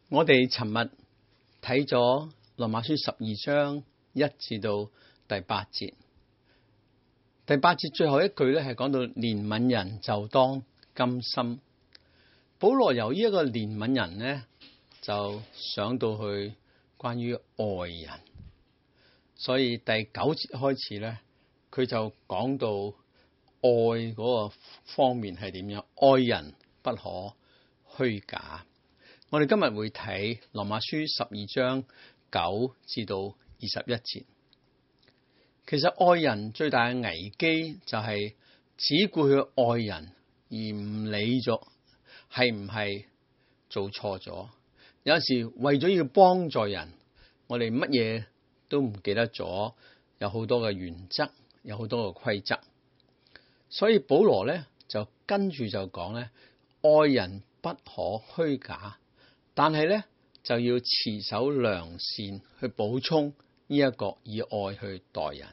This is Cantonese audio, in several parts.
我哋尋日睇咗羅馬書12章1至到第8節，第8節最後一句咧係講到憐憫人就當甘心。保羅由呢一個憐憫人咧，就想到去關於愛人，所以第9節開始咧，佢就講到愛嗰個方面係點樣，愛人不可虛假。我哋今日會睇羅馬書12章9至到21節。其實愛人最大嘅危機就係只顧去愛人，而唔理咗係唔係做錯咗。有時為咗要幫助人，我哋乜嘢都唔記得咗，有好多嘅原則，有好多嘅規則。所以保羅咧就跟住就講咧，愛人不可虛假。但係咧就要持守良善，去補充呢一個以愛去待人。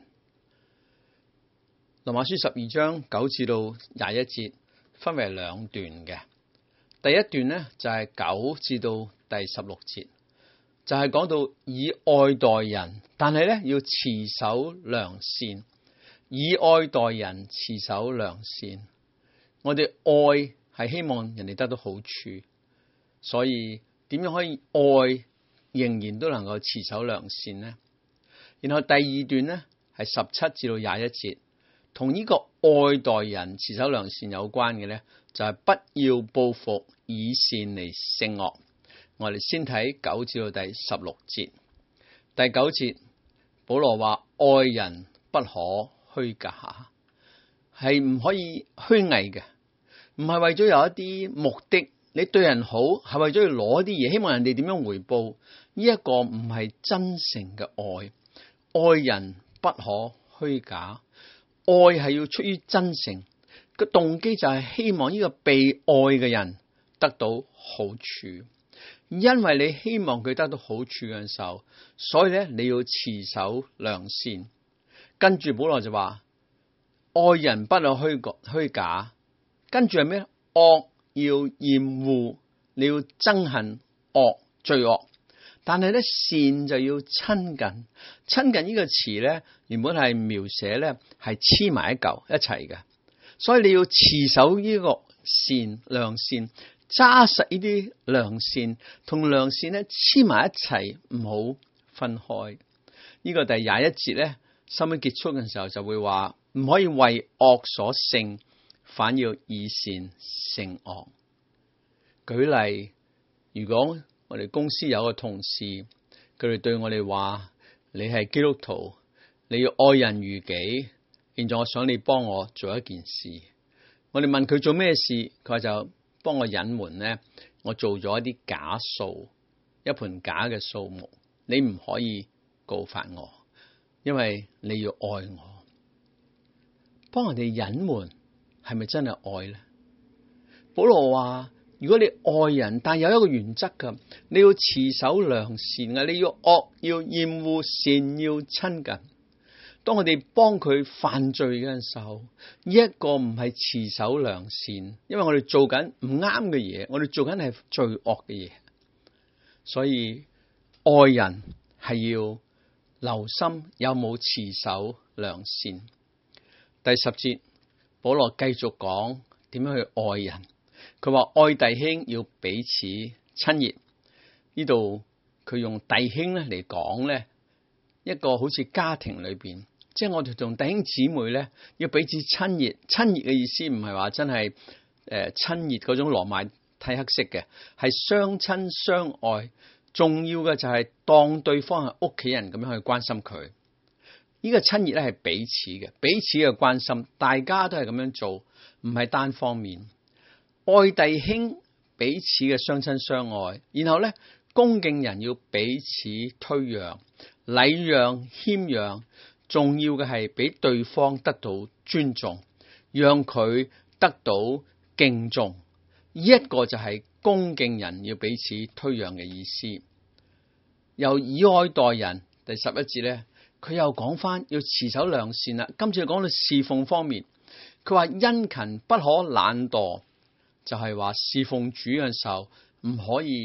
羅馬書12章9至到21節分為兩段嘅。第一段咧就係9至到第16節，就係講到以愛待人，但係咧要持守良善，以愛待人，持守良善。我哋愛係希望人哋得到好處，所以點樣可以愛仍然都能夠持守良善呢？然後第二段呢係17至到21節，同呢個愛待人、持守良善有關嘅呢，就係不要報復，以善嚟勝惡。我哋先睇9至到第16節。第9節，保羅話愛人不可虛假，係唔可以虛偽嘅，唔係為咗有一啲目的。你對人好係為咗要攞啲嘢，希望人哋點樣回報？呢一個唔係真誠嘅愛。愛人不可虛假，愛係要出於真誠，個動機就係希望呢個被愛嘅人得到好處。因為你希望佢得到好處嘅時候，所以咧你要持守良善。跟住保羅就話愛人不可虛假，跟住係咩？惡要厭惡，你要憎恨罪惡，但係咧善就要親近。親近呢個詞咧，原本係描寫咧係黐埋一嚿一齊嘅，所以你要持守呢個良善，揸實呢啲良善，同良善咧黐埋一齊，唔好分開。呢個第21節咧，收尾結束嘅時候就會話唔可以為惡所勝，反要以善勝惡。舉例，如果我哋公司有個同事，佢哋對我哋話你係基督徒，你要愛人如己，現在我想你幫我做一件事。我哋問佢做咩事，佢話就幫我隱瞞呢，我做咗一啲假數，一盤假嘅數目，你唔可以告發我，因為你要愛我。幫人哋隱瞞係咪真係愛呢？保羅話如果你愛人，但有一個原則噶，你要持守良善嘅，你要惡要厭惡，善要親近。當我哋幫佢犯罪嘅時候，呢一個唔係持守良善，因為我哋做緊唔啱嘅嘢，我哋做緊係罪惡嘅嘢。所以愛人係要留心有冇持守良善。第10節，保羅繼續講點樣去愛人。佢話愛弟兄要彼此親熱。呢度佢用弟兄咧嚟講咧，一個好似家庭裏邊，即係我哋同弟兄姊妹咧要彼此親熱。親熱嘅意思唔係話真係親熱嗰種羅馬蒂克式嘅，係相親相愛。重要嘅就係當對方係屋企人咁樣去關心佢。呢個親熱咧係彼此嘅，彼此嘅關心，大家都係咁樣做，唔係單方面。愛弟兄彼此嘅相親相愛，然後咧恭敬人要彼此推讓、禮讓、謙讓。重要嘅係俾對方得到尊重，讓佢得到敬重。呢一個就係恭敬人要彼此推讓嘅意思。由以愛待人，第11節咧，佢又講翻要持守良善啦。今次講到侍奉方面，佢話殷勤不可懶惰。就係話侍奉主嘅時候唔可以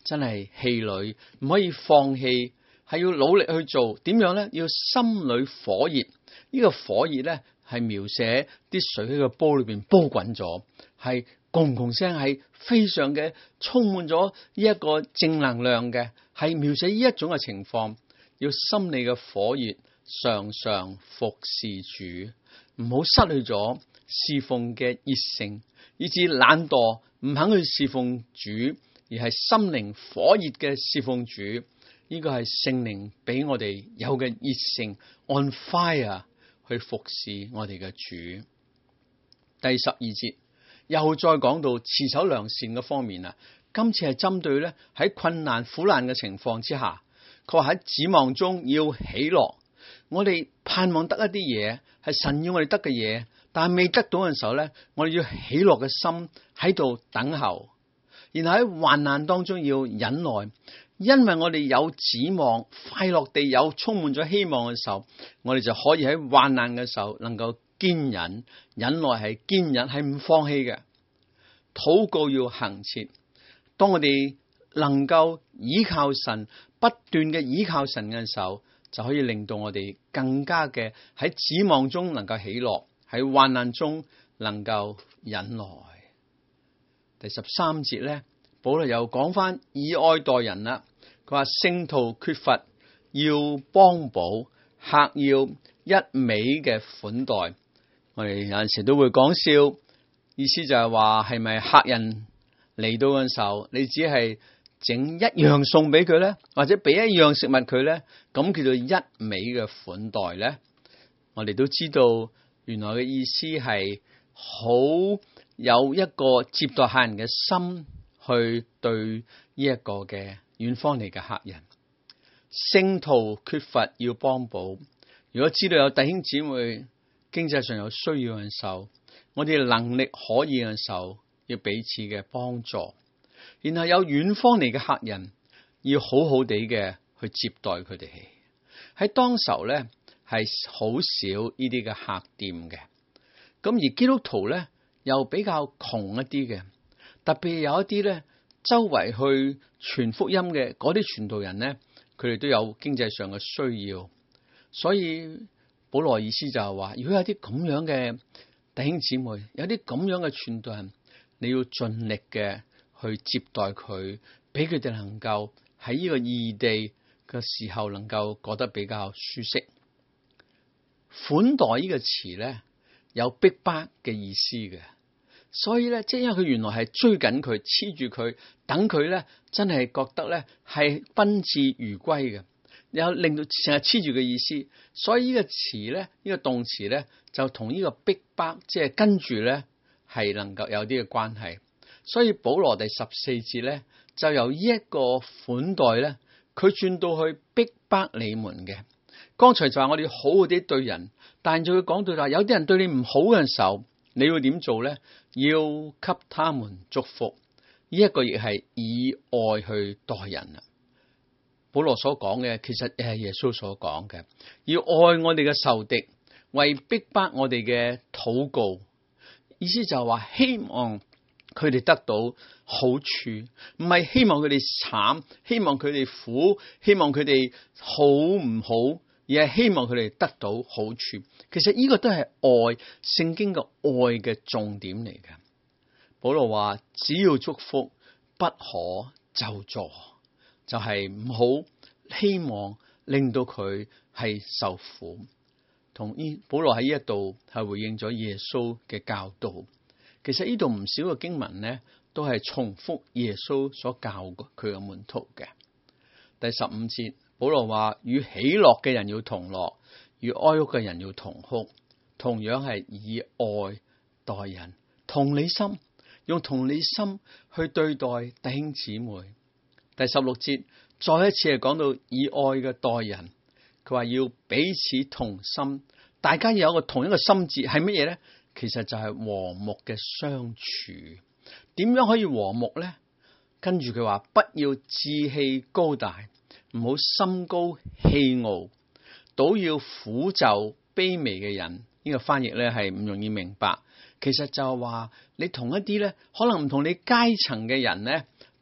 真係氣餒，唔可以放棄，係要努力去做。點樣咧？要心裏火熱。呢個火熱咧係描寫啲水喺個煲裏邊煲滾咗，係轟轟聲，係非常嘅充滿咗呢一個正能量嘅，係描寫呢一種嘅情況。要心裏嘅火熱，常常服侍主，唔好失去咗侍奉嘅熱誠，以致懶惰唔肯去侍奉主，而係心靈火熱嘅侍奉主。呢個係聖靈俾我哋有嘅熱誠 on fire 去服侍我哋嘅主。第12節又再講到持守良善嘅方面啦。今次係針對咧喺困難苦難嘅情況之下，佢話喺指望中要喜樂。我哋盼望得一啲嘢，係神要我哋得嘅嘢，但係未得到嘅時候咧，我哋要喜樂嘅心喺度等候。然後喺患難當中要忍耐，因為我哋有指望，快樂地有充滿咗希望嘅時候，我哋就可以喺患難嘅時候能夠堅忍。忍耐係堅忍，係唔放棄嘅。禱告要恆切。當我哋能夠依靠神，不斷嘅依靠神嘅時候，就可以令到我哋更加嘅喺指望中能夠喜樂，喺患難中能夠忍耐。第13節咧，保羅又講翻以愛待人啦。佢話聖徒缺乏要幫補，客要一味嘅款待。我哋有陣時都會講笑，意思就係話係咪客人嚟到嘅時候，你只係整一樣送俾佢咧，或者俾一樣食物佢咧，咁叫做一味嘅款待咧？我哋都知道原來嘅意思係好有一個接待客人嘅心去對呢一個嘅遠方嚟嘅客人。聖徒缺乏要幫補，如果知道有弟兄姊妹經濟上有需要嘅時候，我哋能力可以嘅時候，要彼此嘅幫助。然後有遠方嚟嘅客人，要好好地嘅去接待佢哋。喺當時候咧，係好少呢啲嘅客店嘅。咁而基督徒咧，又比較窮一啲嘅，特別有一啲咧，周圍去傳福音嘅嗰啲傳道人咧，佢哋都有經濟上嘅需要。所以保羅意思就係話，如果有啲咁樣嘅弟兄姊妹，有啲咁樣嘅傳道人，你要盡力嘅去接待佢，俾佢哋能夠喺呢個異地嘅時候能夠覺得比較舒適。款待呢個詞咧，有逼迫嘅意思嘅，所以咧，即係因為佢原來係追緊佢，黐住佢，等佢咧真係覺得咧係賓至如歸嘅，有令到成日黐住嘅意思。所以呢個詞咧，呢個動詞咧，就同呢個逼迫，即係跟住咧係能夠有啲嘅關係。所以保羅第14節咧，就由呢一個款待咧，佢轉到去逼迫你們嘅。剛才就話我哋好好啲對人，但就會講到話有啲人對你唔好嘅時候，你要點做咧？要給他們祝福。呢一個亦係以愛去待人啊。保羅所講嘅其實係耶穌所講嘅，要愛我哋嘅仇敵，為逼迫我哋嘅禱告。意思就係話希望佢哋得到好處，唔係希望佢哋慘，希望佢哋苦，希望佢哋好唔好，而係希望佢哋得到好處。其實呢個都係愛，聖經嘅愛嘅重點嚟嘅。保羅話只要祝福，不可咒詛，就係唔好希望令到佢係受苦。同保羅喺呢一度係回應咗耶穌嘅教導。其實呢度唔少嘅經文呢，都係重複耶穌所教佢嘅門徒嘅。第15節，保羅話：與喜樂嘅人要同樂，與哀哭嘅人要同哭。同樣係以愛待人，同理心，用同理心去對待弟兄姊妹。第16節，再一次係講到以愛嘅待人，佢話要彼此同心，大家有一個同一個心志，係乜嘢呢？其實就係和睦嘅相處。點樣可以和睦呢？跟住佢話不要志氣高大，唔好心高氣傲，倒要俯就卑微嘅人。呢個翻譯咧係唔容易明白。其實就係話你同一啲咧可能唔同你階層嘅人咧，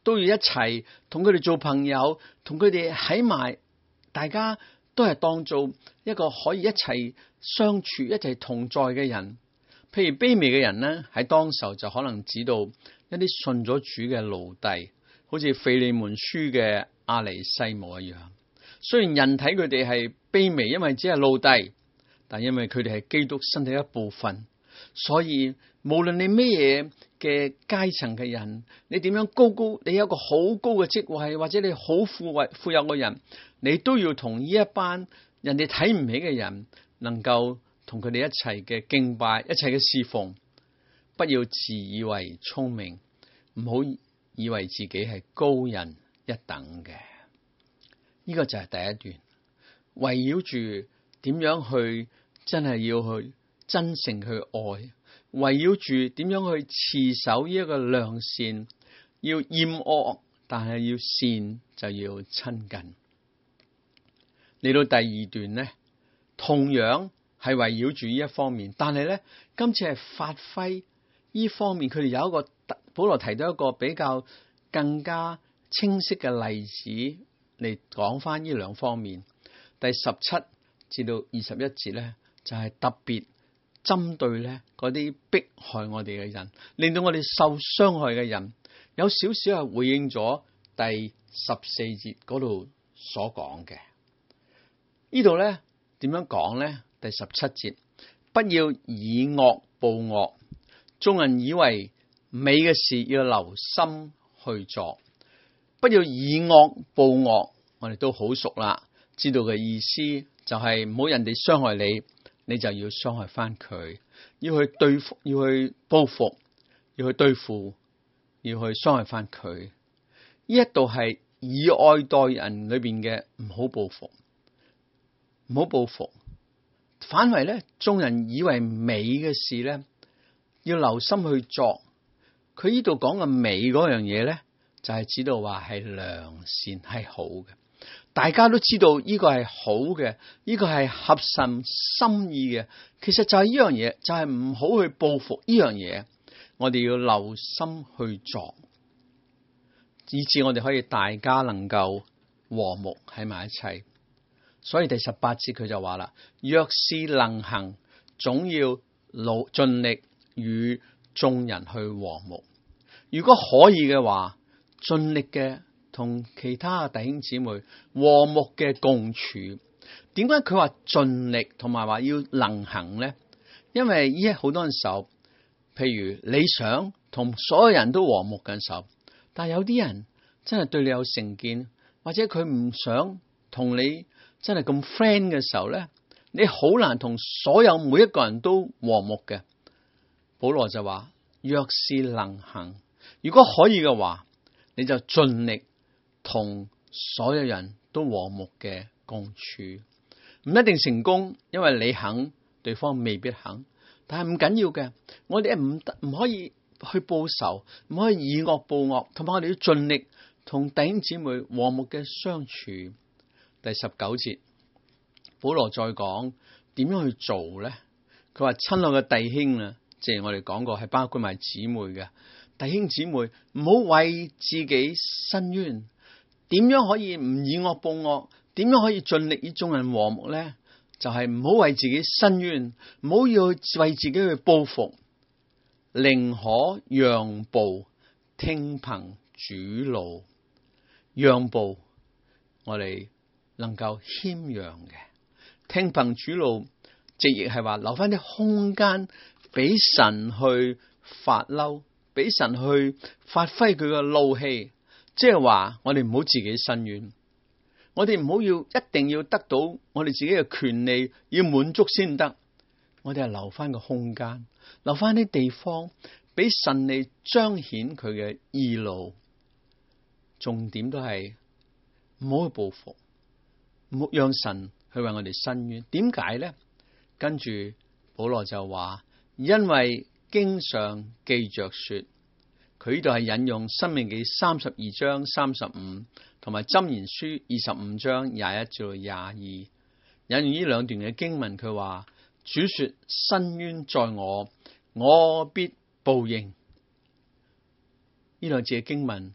都要一齊同佢哋做朋友，同佢哋喺埋，大家都係當做一個可以一齊相處、一齊同在嘅人。譬如卑微嘅人呢，喺當時候就可能指到一啲信咗主嘅奴隸，好似腓利門書嘅阿尼西姆一樣。雖然人睇佢哋係卑微，因為只係奴隸，但因為佢哋係基督身體一部分，所以無論你咩嘢嘅階層嘅人，你點樣高，你有一個好高嘅職位，或者你好富有嘅人，你都要同呢一班人哋睇唔起嘅人，能夠同佢哋一齊嘅敬拜，一齊嘅侍奉。不要自以為聰明，唔好以為自己係高人一等嘅。呢個就係第一段，圍繞住點樣去真係要去真誠去愛，圍繞住點樣去持守呢一個良善，要厭惡，但係要善就要親近。嚟到第二段呢，同樣係圍繞住呢一方面，但係呢，今次係發揮呢方面，佢哋有一個保羅提到一個比較更加清晰嘅例子嚟講翻呢兩方面。第17至到21節呢，就係特別針對呢嗰啲迫害我哋嘅人，令到我哋受傷害嘅人，有少少係回應咗第14節嗰度所講嘅。呢度呢點樣講呢？第17節，不要以惡報惡，眾人以為美嘅事要留心去做，不要以惡報惡。我哋都好熟啦，知道嘅意思就係唔好人哋傷害你，你就要傷害翻佢，要去對付，要去報復，要去對付，要去傷害翻佢。呢一度係以愛待人裏邊嘅，唔好報復，唔好報復。反為咧，眾人以為美嘅事咧，要留心去作。佢呢度講嘅美嗰樣嘢咧，就係指到話係良善，係好嘅。大家都知道呢個係好嘅，呢個係合神心意嘅。其實就係呢樣嘢，就係唔好去報復呢樣嘢。我哋要留心去作，以致我哋可以大家能夠和睦喺埋一齊。所以第18節佢就話啦：若是能行，總要盡力與眾人去和睦。如果可以嘅話，盡力嘅同其他弟兄姊妹和睦嘅共處。點解佢話盡力同埋話要能行呢？因為依家好多時候，譬如你想同所有人都和睦嘅時候，但係有啲人真係對你有成見，或者佢唔想同你真係咁 friend 嘅時候咧，你好難同所有每一個人都和睦嘅。保羅就話：若是能行，如果可以嘅話，你就盡力同所有人都和睦嘅共處。唔一定成功，因為你肯，對方未必肯，但係唔緊要嘅。我哋唔可以去報仇，唔可以以惡報惡，同埋我哋要盡力同弟兄姊妹和睦嘅相處。第19節，保羅再講點樣去做咧？佢話：親愛嘅弟兄啊，正如我哋講過，係包括埋姊妹嘅弟兄姊妹，唔好為自己申冤。點樣可以唔以惡報惡？點樣可以盡力與眾人和睦咧？就係唔好為自己申冤，唔好要為自己去報復，寧可讓步，聽憑主怒。讓步，我哋能夠謙讓嘅，聽憑主怒，直譯係話留翻啲空間俾神去發嬲，俾神去發揮佢嘅怒氣。即係話我哋唔好自己申冤，我哋唔好一定要得到我哋自己嘅權利要滿足先得。我哋係留翻個空間，留翻啲地方俾神嚟彰顯佢嘅義怒。重點都係唔好去報復，唔好讓神去為我哋申冤。點解咧？跟住保羅就話：因為經上記着說，佢呢度係引用申命記32章35同埋箴言書25章21至22，引用呢兩段嘅經文。佢話：主說，申冤在我，我必報應。呢兩節嘅經文，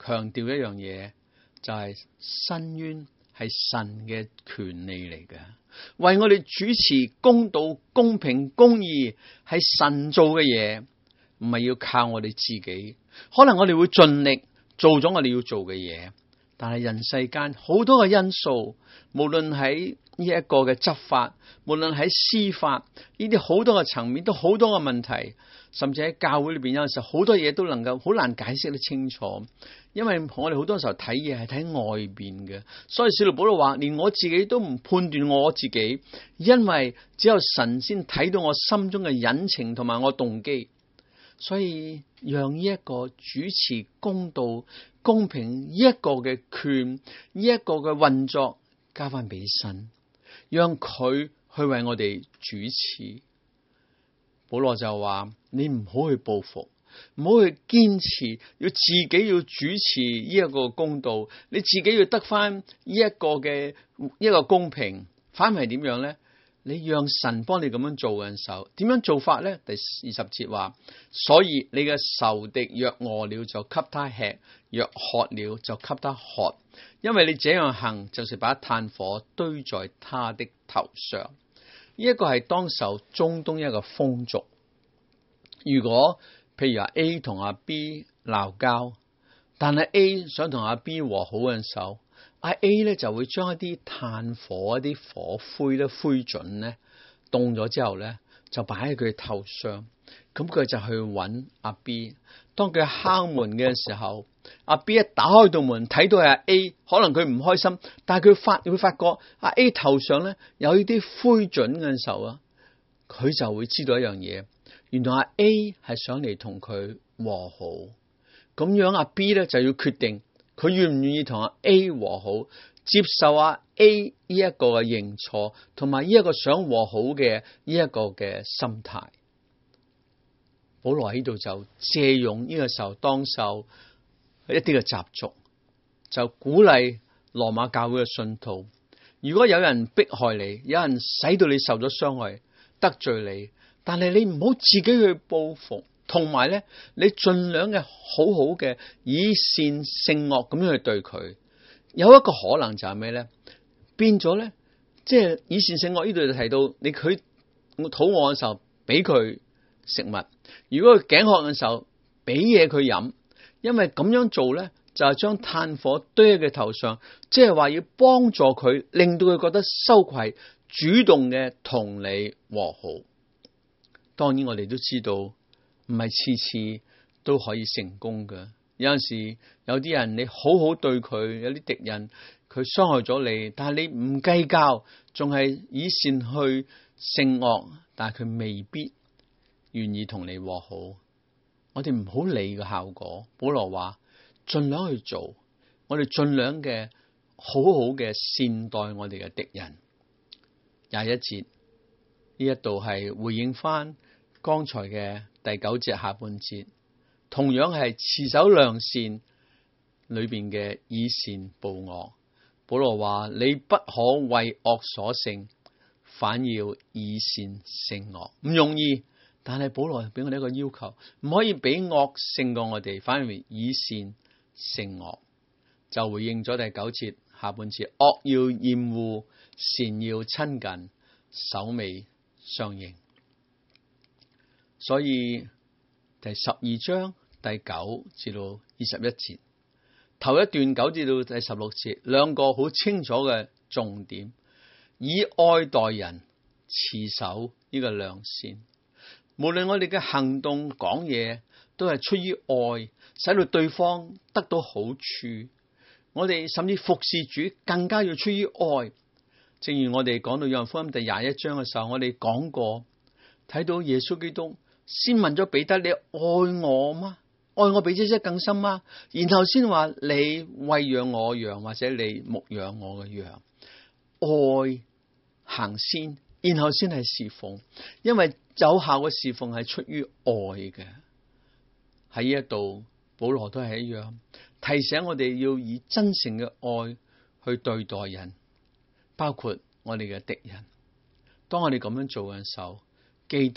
強調一樣嘢，就係申冤係神嘅權利嚟嘅，為我哋主持公道、公平、公義係神做嘅嘢，唔係要靠我哋自己。可能我哋會盡力做咗我哋要做嘅嘢，但係人世間好多嘅因素，無論喺呢一個嘅執法，無論喺司法，呢啲好多嘅層面都好多嘅問題，甚至喺教會裏邊有陣時好多嘢都能夠好難解釋得清楚，因為我哋好多時候睇嘢係睇外邊嘅，所以使徒保羅話，連我自己都唔判斷我自己，因為只有神先睇到我心中嘅隱情同埋我動機，所以讓呢一個主持公道、公平呢一個嘅權，呢一個嘅運作交翻俾神，讓佢去為我哋主持。保羅就話：你唔好去報復，唔好去堅持，要自己要主持呢一個公道，你自己要得翻呢一個嘅一個公平。反為點樣呢？你讓神幫你咁樣做嘅時候，點樣做法呢？第20節話：所以你嘅仇敵若餓了就給他吃，若渴了就給他喝，因為你這樣行，就是把炭火堆在他的頭上。呢一個係當時中東一個風俗。如果譬如話 A 同阿 B 鬧交，但係 A 想同阿 B 和好嘅時候，阿 A 咧就會將一啲炭火、一啲火灰咧、灰燼咧凍咗之後咧，就擺喺佢頭上。咁佢就去揾阿 B。當佢敲門嘅時候，阿 B 一打開道門，睇到係阿 A，可能佢唔開心，但係佢會發覺阿 A 頭上咧有呢啲灰燼嘅時候啊，佢就會知道一樣嘢，原來阿 A 係想嚟同佢和好。咁樣阿 B 咧就要決定佢願唔願意同阿 A 和好，接受阿 A 呢一個嘅認錯，同埋呢一個想和好嘅呢一個嘅心態。保羅喺度就借用呢個時候當受一啲嘅習俗，就鼓勵羅馬教會嘅信徒，如果有人迫害你，有人使到你受咗傷害，得罪你，但係你唔好自己去報復，同埋咧，你盡量嘅好好嘅以善勝惡咁樣去對佢。有一個可能就係咩咧？變咗咧，即係以善勝惡呢度就提到，你佢肚餓嘅時候俾佢食物，如果佢頸渴嘅時候俾嘢佢飲，因為咁樣做咧就係將炭火堆喺佢頭上，即係話要幫助佢，令到佢覺得羞愧，主動嘅同你和好。當然我哋都知道唔係次次都可以成功嘅，有陣時有啲人你好好對佢，有啲敵人佢傷害咗你，但係你唔計較，仲係以善去勝惡，但係佢未必願意同你和好。我哋唔好理個效果。保羅話盡量去做，我哋盡量嘅好好嘅善待我哋嘅敵人。21節呢一度係回應翻剛才嘅第9節下半節，同樣係持守良善裏邊嘅以善報惡。保羅話你不可為惡所勝，反要以善勝惡。唔容易，但係保羅俾我哋一個要求，唔可以俾惡勝過我哋，反而以善勝惡。就回應咗第9節下半節，惡要厭惡，善要親近，首尾相應。所以第12章第9至到21節，頭一段9至到第16節，兩個好清楚嘅重點，以愛待人，持守呢個良善。無論我哋嘅行動講嘢，都係出於愛，使到對方得到好處。我哋甚至服侍主，更加要出於愛。正如我哋講到約翰福音第21章嘅時候，我哋講過，睇到耶穌基督先問咗彼得：你愛我嗎？愛我比這些更深嗎？然後先話你餵養我羊，或者你牧養我嘅羊。愛行先，然後先係侍奉，因為有效嘅侍奉係出於愛嘅。喺呢一度，保羅都係一樣，提醒我哋要以真誠嘅愛去對待人，包括我哋嘅敵人。當我哋咁樣做嘅時候，記得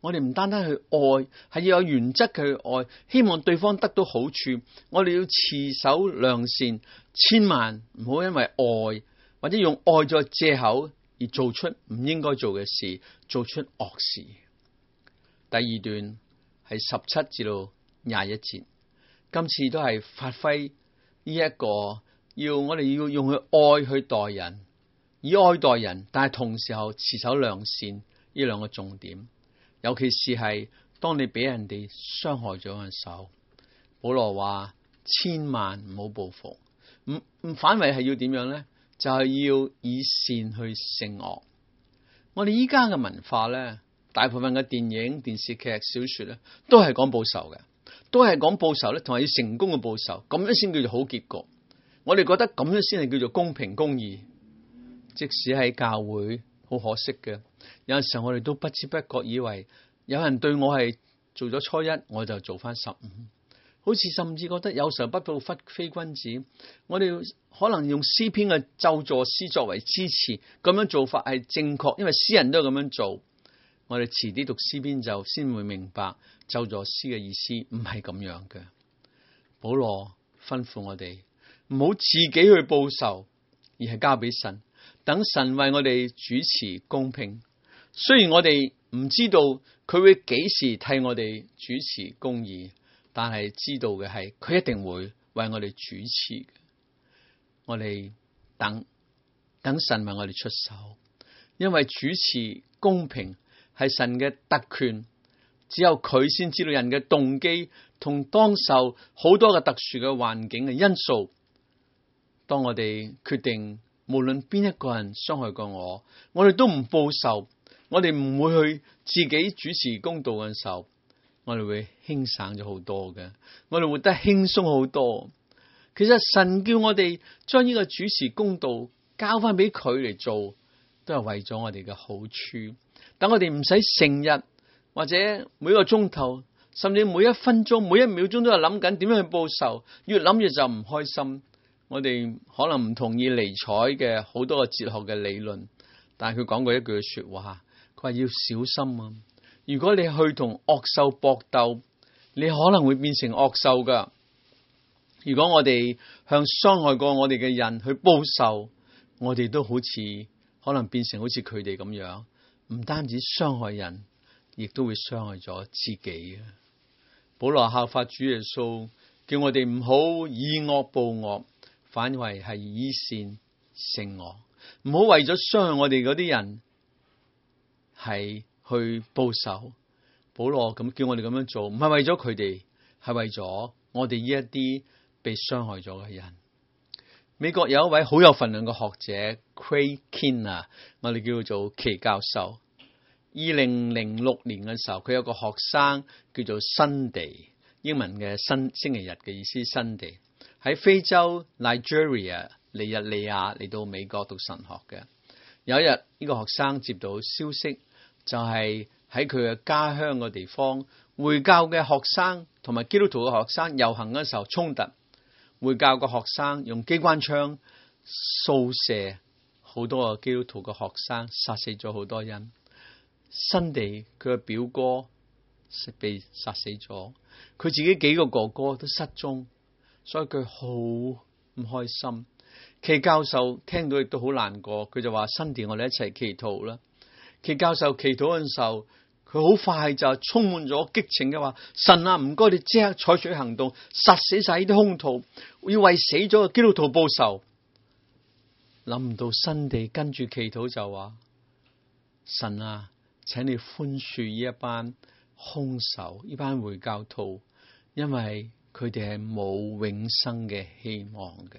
我哋唔單單去愛，係要有原則嘅去愛，希望對方得到好處。我哋要持守良善，千萬唔好因為愛或者用愛作借口而做出唔應該做嘅事，做出惡事。第二段係17至到21節，今次都係發揮呢一個我哋要用去愛去待人，以愛待人，但係同時候持守良善呢兩個重點。尤其是係當你俾人哋傷害咗嘅時候，保羅話千萬唔好報復，唔反為係要點樣咧？就係要以善去勝惡。我哋依家嘅文化咧，大部分嘅電影、電視劇、小說咧，都係講報仇嘅，都係講報仇咧，同埋要成功嘅報仇，咁樣先叫做好結局。我哋覺得咁樣先係叫做公平公義。即使喺教會，好可惜嘅，有陣時候我哋都不知不覺以為有人對我係做咗初一，我就做翻15，好似甚至覺得有時候不報非君子。我哋可能用詩篇嘅咒詛詩作為支持，咁樣做法係正確，因為詩人都係咁樣做。我哋遲啲讀詩篇就先會明白咒詛詩嘅意思唔係咁樣嘅。保羅吩咐我哋唔好自己去報仇，而係交俾神。等神為我哋主持公平，雖然我哋唔知道佢會幾時替我哋主持公義，但係知道嘅係佢一定會為我哋主持。我哋等神為我哋出手，因為主持公平係神嘅特權，只有佢先知道人嘅動機同當受好多嘅特殊嘅環境嘅因素。當我哋決定無論邊一個人傷害過我，我哋都唔報仇，我哋唔會去自己主持公道嘅時候，我哋會輕省咗好多嘅，我哋活得輕鬆好多。其實神叫我哋將呢個主持公道交翻俾佢嚟做，都係為咗我哋嘅好處。等我哋唔使成日或者每個鐘頭，甚至每一分鐘、每一秒鐘都係諗緊點樣去報仇，越諗越就唔開心。我哋可能唔同意尼采嘅好多個哲學嘅理論，但係佢講過一句說話，佢話要小心啊！如果你去同惡獸搏鬥，你可能會變成惡獸噶。如果我哋向傷害過我哋嘅人去報仇，我哋都好似可能變成好似佢哋咁樣，唔單止傷害人，亦都會傷害咗自己啊！保羅效法主耶穌，叫我哋唔好以惡報惡，反為係以善勝惡，唔好為咗傷害我哋嗰啲人係去報仇。保羅咁叫我哋咁樣做，唔係為咗佢哋，係為咗我哋呢一啲被傷害咗嘅人。美國有一位好有份量嘅學者 Craig Keener， 我哋叫佢做奇教授。2006年嘅時候，佢有個學生叫做 Sunday， 英文嘅星期日嘅意思 Sunday，喺非洲 Nigeria 尼日利亞嚟到美國讀神學嘅。有一日呢個學生接到消息，就係喺佢嘅家鄉嘅地方，回教嘅學生同埋基督徒嘅學生遊行嘅時候衝突，回教嘅學生用機關槍掃射好多個基督徒嘅學生，殺死咗好多人。新地佢嘅表哥被殺死咗，佢自己幾個哥哥都失蹤，所以佢好唔開心。奇教授聽到亦都好難過，佢就話：新地，我哋一齊祈禱啦。奇教授祈禱嘅時候，佢好快就充滿咗激情嘅話：神啊，唔該你即刻採取行動，殺死晒呢啲兇徒，要為死咗嘅基督徒報仇。諗唔到新地跟住祈禱就話：神啊，請你寬恕呢一班兇手，呢班回教徒，因為佢哋係冇永生嘅希望嘅。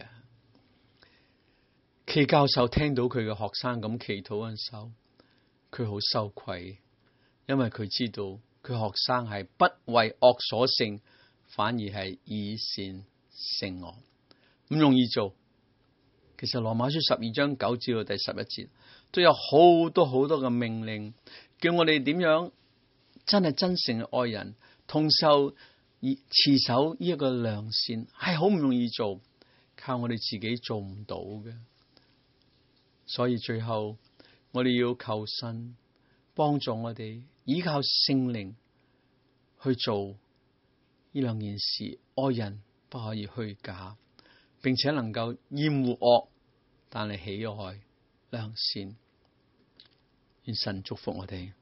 奇教授聽到佢嘅學生咁祈禱嘅時候，佢好羞愧，因為佢知道佢學生係不為惡所勝，反而係以善勝惡，唔容易做。其實羅馬書12章9至到第11節都有好多好多嘅命令，叫我哋點樣真係真誠嘅愛人，同受持守呢一個良善，係好唔容易做，靠我哋自己做唔到嘅。所以最後我哋要求神幫助我哋依靠聖靈去做呢兩件事，愛人不可以虛假，並且能夠厭惡惡，但係喜愛良善。願神祝福我哋。